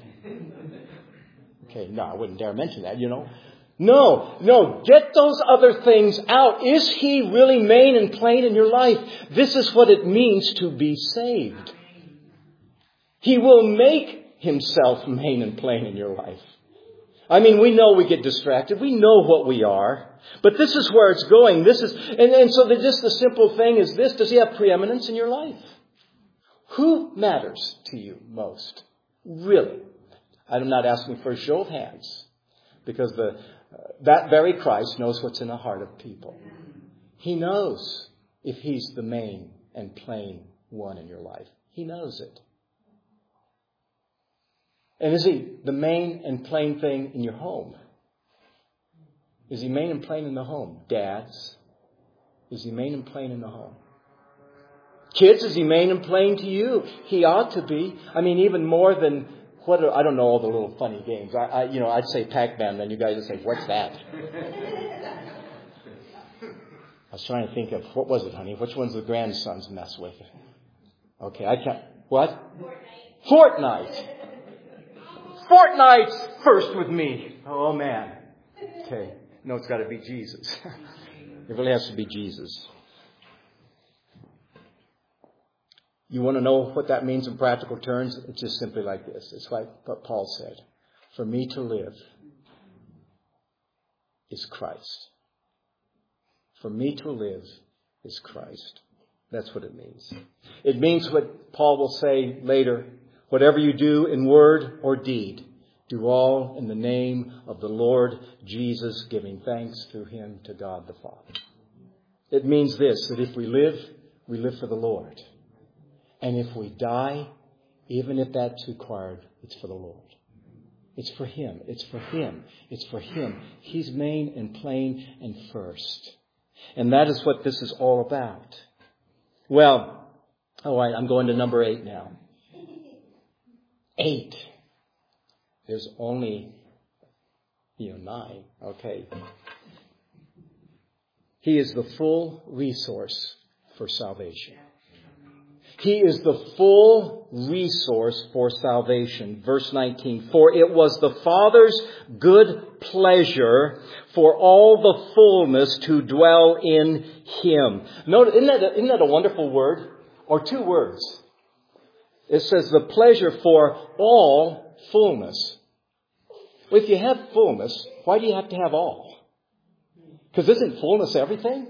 Okay, no, I wouldn't dare mention that, No, get those other things out. Is he really main and plain in your life? This is what it means to be saved. He will make himself main and plain in your life. I mean, we know we get distracted. We know what we are. But this is where it's going. So just the simple thing is this. Does he have preeminence in your life? Who matters to you most? Really? I'm not asking for a show of hands. Because that very Christ knows what's in the heart of people. He knows if he's the main and plain one in your life. He knows it. And is he the main and plain thing in your home? Is he main and plain in the home? Dads, is he main and plain in the home? Kids, is he main and plain to you? He ought to be. I mean, even more than... I don't know all the little funny games. I'd say Pac-Man, then you guys would say, what's that? I was trying to think of, what was it, honey? Which ones the grandsons mess with? Okay, I can't. What? Fortnite. Fortnite's first with me. Oh, man. Okay. No, it's got to be Jesus. It really has to be Jesus. You want to know what that means in practical terms? It's just simply like this. It's like what Paul said. For me to live is Christ. For me to live is Christ. That's what it means. It means what Paul will say later. Whatever you do in word or deed, do all in the name of the Lord Jesus, giving thanks through him to God the Father. It means this, that if we live for the Lord. And if we die, even if that's required, it's for the Lord. It's for him. It's for him. It's for him. He's main and plain and first. And that is what this is all about. Well, all right, I'm going to number 8 now. 8. There's only, 9. Okay. He is the full resource for salvation. He is the full resource for salvation. Verse 19. For it was the Father's good pleasure for all the fullness to dwell in him. Note, isn't that a wonderful word? Or 2 words. It says the pleasure for all fullness. Well, if you have fullness, why do you have to have all? Because isn't fullness everything?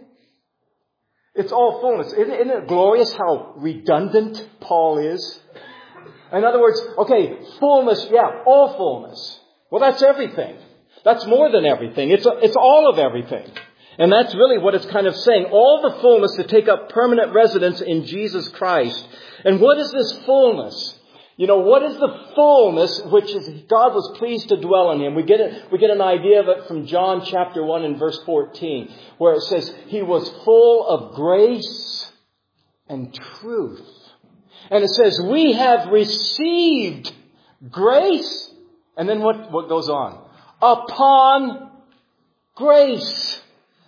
It's all fullness. Isn't it glorious how redundant Paul is? In other words, okay, fullness, yeah, all fullness. Well, that's everything. That's more than everything. It's all of everything. And that's really what it's kind of saying. All the fullness to take up permanent residence in Jesus Christ. And what is this fullness? You know, what is the fullness which God was pleased to dwell in Him? We get an idea of it from John chapter 1 and verse 14, where it says, He was full of grace and truth. And it says, we have received grace. And then what goes on? Upon grace.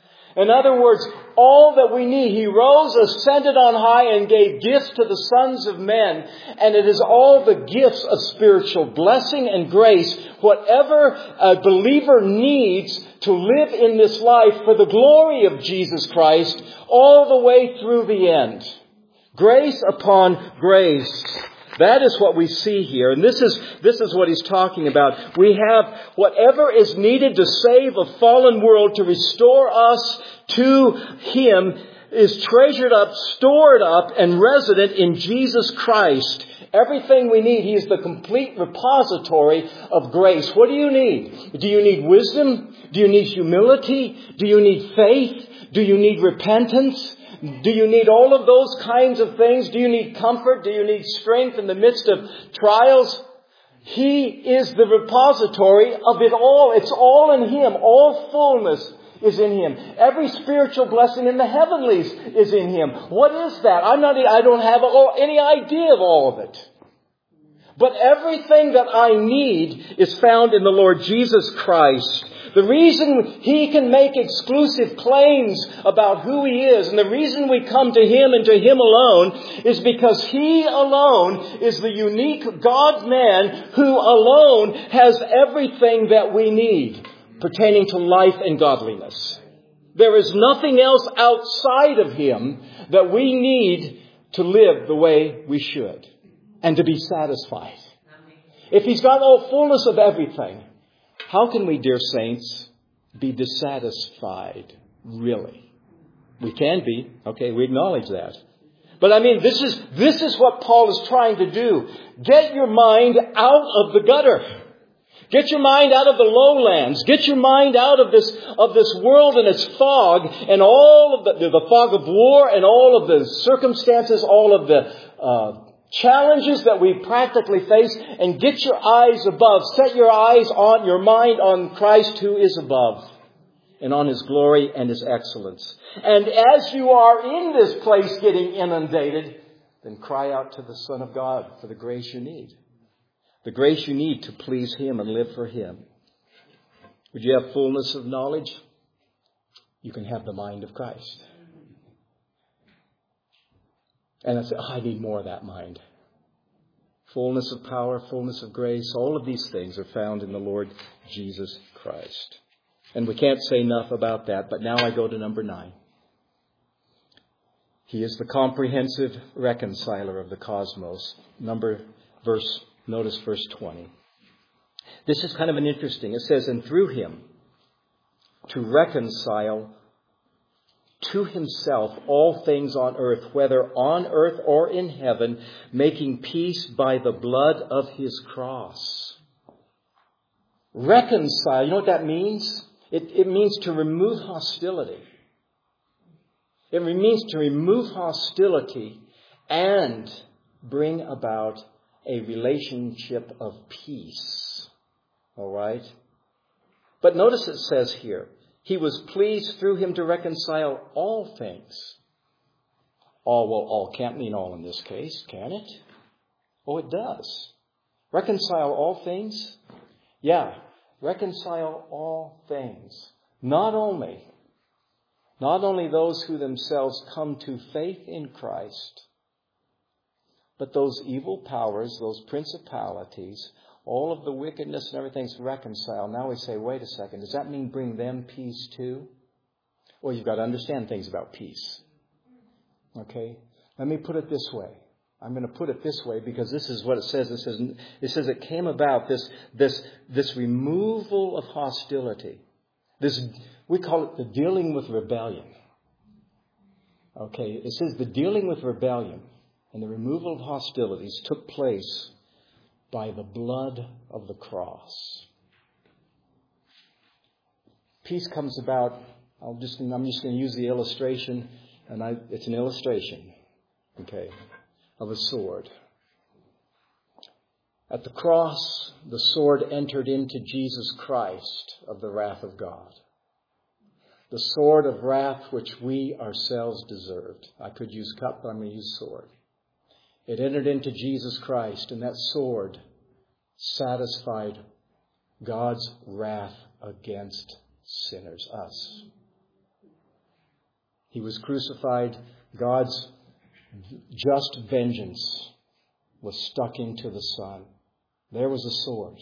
In other words, all that we need. He rose, ascended on high, and gave gifts to the sons of men. And it is all the gifts of spiritual blessing and grace. Whatever a believer needs to live in this life for the glory of Jesus Christ, all the way through the end. Grace upon grace. That is what we see here. And this is what he's talking about. We have whatever is needed to save a fallen world, to restore us to Him, is treasured up, stored up, and resident in Jesus Christ. Everything we need. He is the complete repository of grace. What do you need? Do you need wisdom? Do you need humility? Do you need faith? Do you need repentance? Do you need all of those kinds of things? Do you need comfort? Do you need strength in the midst of trials? He is the repository of it all. It's all in Him. All fullness is in Him. Every spiritual blessing in the heavenlies is in Him. What is that? I don't have any idea of all of it. But everything that I need is found in the Lord Jesus Christ. The reason He can make exclusive claims about who He is, and the reason we come to Him and to Him alone, is because He alone is the unique God-man who alone has everything that we need pertaining to life and godliness. There is nothing else outside of Him that we need to live the way we should and to be satisfied. If He's got all fullness of everything, how can we, dear saints, be dissatisfied, really? We can be. Okay, we acknowledge that. But I mean, this is what Paul is trying to do. Get your mind out of the gutter. Get your mind out of the lowlands. Get your mind out of this world and its fog, and all of the fog of war, and all of the circumstances, all of the challenges that we practically face, and get your eyes above. Set your mind on Christ who is above, and on His glory and His excellence. And as you are in this place getting inundated, then cry out to the Son of God for the grace you need. The grace you need to please Him and live for Him. Would you have fullness of knowledge? You can have the mind of Christ. And I say, I need more of that mind. Fullness of power, fullness of grace, all of these things are found in the Lord Jesus Christ. And we can't say enough about that, but now I go to number 9. He is the comprehensive reconciler of the cosmos. Notice verse 20. This is kind of an interesting. It says, and through Him to reconcile to Himself all things on earth, whether on earth or in heaven, making peace by the blood of His cross. Reconcile, you know what that means? It means to remove hostility. It means to remove hostility and bring about a relationship of peace. All right? But notice it says here, He was pleased through Him to reconcile all things. All can't mean all in this case, can it? Oh, it does. Reconcile all things? Yeah, reconcile all things. Not only those who themselves come to faith in Christ, but those evil powers, those principalities, all of the wickedness and everything's reconciled. Now we say, wait a second, does that mean bring them peace too? Well, you've got to understand things about peace. Okay? Let me put it this way. I'm going to put it this way because this is what it says. It says it came about, this removal of hostility. We call it the dealing with rebellion. Okay, it says the dealing with rebellion and the removal of hostilities took place by the blood of the cross. Peace comes about, I'm just going to use the illustration, and it's an illustration, okay, of a sword. At the cross, the sword entered into Jesus Christ of the wrath of God. The sword of wrath which we ourselves deserved. I could use cup, but I'm going to use sword. It entered into Jesus Christ, and that sword satisfied God's wrath against sinners, us. He was crucified. God's just vengeance was stuck into the Son. There was a sword.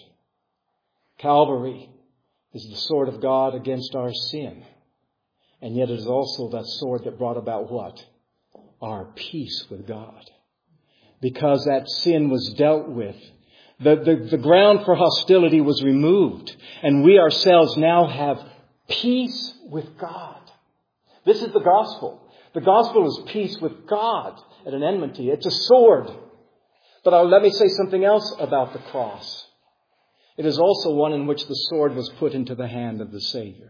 Calvary is the sword of God against our sin. And yet it is also that sword that brought about what? Our peace with God. Because that sin was dealt with. The ground for hostility was removed. And we ourselves now have peace with God. This is the gospel. The gospel is peace with God at an enmity. It's a sword. But let me say something else about the cross. It is also one in which the sword was put into the hand of the Savior.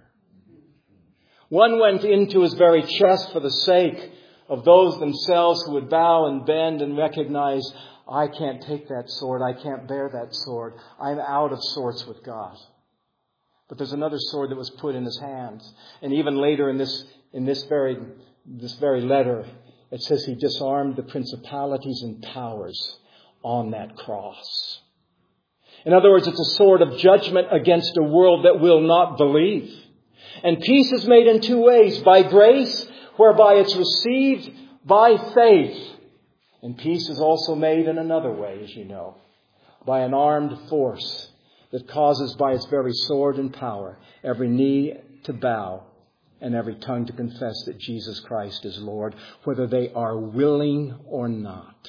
One went into his very chest for the sake of those themselves who would bow and bend and recognize, I can't take that sword. I can't bear that sword. I'm out of sorts with God. But there's another sword that was put in his hands. And even later in this very letter, it says he disarmed the principalities and powers on that cross. In other words, it's a sword of judgment against a world that will not believe. And peace is made in two ways. By grace, whereby it's received by faith. And peace is also made in another way, as you know. By an armed force that causes by its very sword and power every knee to bow and every tongue to confess that Jesus Christ is Lord, whether they are willing or not.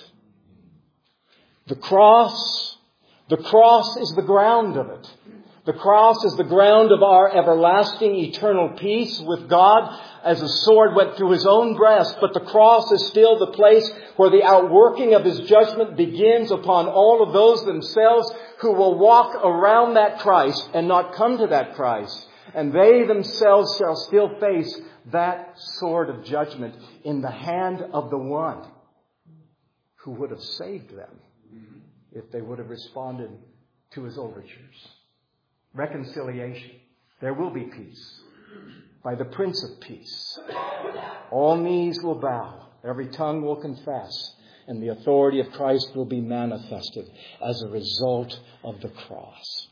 The cross is the ground of it. The cross is the ground of our everlasting eternal peace with God as the sword went through his own breast. But the cross is still the place where the outworking of his judgment begins upon all of those themselves who will walk around that Christ and not come to that Christ. And they themselves shall still face that sword of judgment in the hand of the one who would have saved them if they would have responded to his overtures. Reconciliation. There will be peace. By the Prince of Peace. All knees will bow. Every tongue will confess. And the authority of Christ will be manifested as a result of the cross.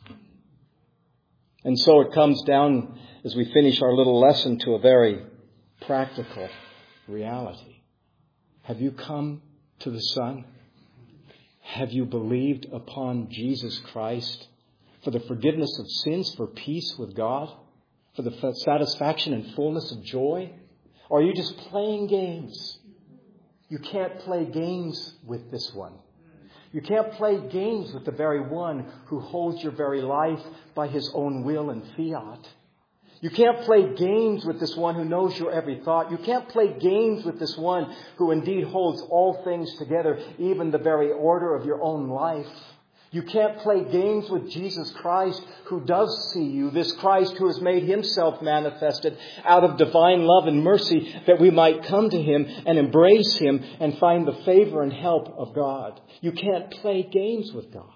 And so it comes down, as we finish our little lesson, to a very practical reality. Have you come to the Son? Have you believed upon Jesus Christ for the forgiveness of sins, for peace with God, for the satisfaction and fullness of joy? Or are you just playing games? You can't play games with this one. You can't play games with the very one who holds your very life by his own will and fiat. You can't play games with this one who knows your every thought. You can't play games with this one who indeed holds all things together, even the very order of your own life. You can't play games with Jesus Christ who does see you, this Christ who has made himself manifested out of divine love and mercy that we might come to him and embrace him and find the favor and help of God. You can't play games with God.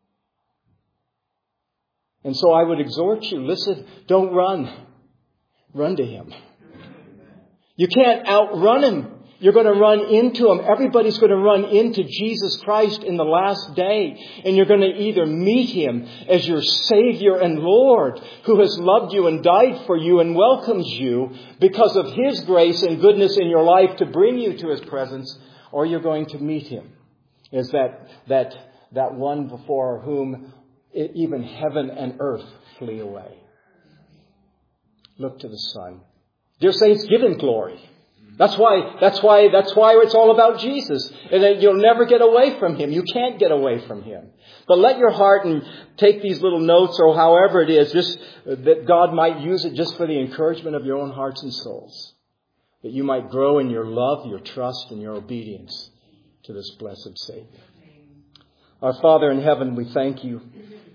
And so I would exhort you, listen, don't run. Run to him. You can't outrun him. You're going to run into him. Everybody's going to run into Jesus Christ in the last day. And you're going to either meet him as your Savior and Lord, who has loved you and died for you and welcomes you because of his grace and goodness in your life to bring you to his presence, or you're going to meet him as that one before whom even heaven and earth flee away. Look to the Son. Dear saints, give him glory. That's why it's all about Jesus. And that you'll never get away from Him. You can't get away from Him. But let your heart and take these little notes or however it is, just that God might use it just for the encouragement of your own hearts and souls. That you might grow in your love, your trust, and your obedience to this blessed Savior. Our Father in heaven, we thank You.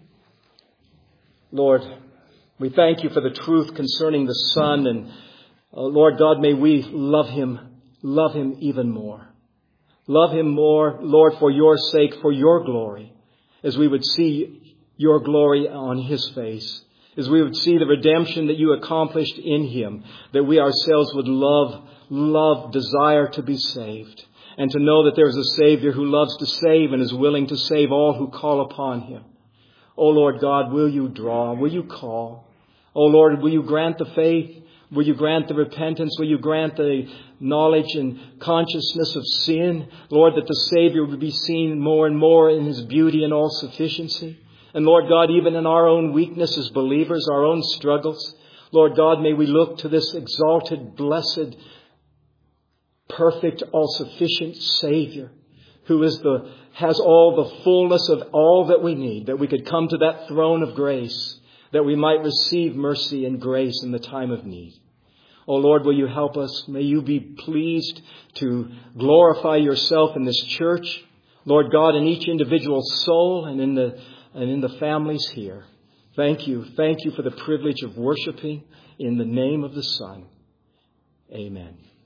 Lord, we thank You for the truth concerning the Son. And Lord God, may we love Him even more. Love Him more, Lord, for Your sake, for Your glory. As we would see Your glory on His face. As we would see the redemption that You accomplished in Him. That we ourselves would love, desire to be saved. And to know that there is a Savior who loves to save and is willing to save all who call upon Him. Oh Lord God, will You draw? Will You call? Oh Lord, will You grant the faith? Will You grant the repentance? Will You grant the knowledge and consciousness of sin? Lord, that the Savior would be seen more and more in His beauty and all sufficiency. And Lord God, even in our own weakness as believers, our own struggles, Lord God, may we look to this exalted, blessed, perfect, all-sufficient Savior who has all the fullness of all that we need, that we could come to that throne of grace, that we might receive mercy and grace in the time of need. Oh Lord, will You help us? May You be pleased to glorify Yourself in this church, Lord God, in each individual soul and in the families here. Thank You for the privilege of worshiping in the name of the Son. Amen.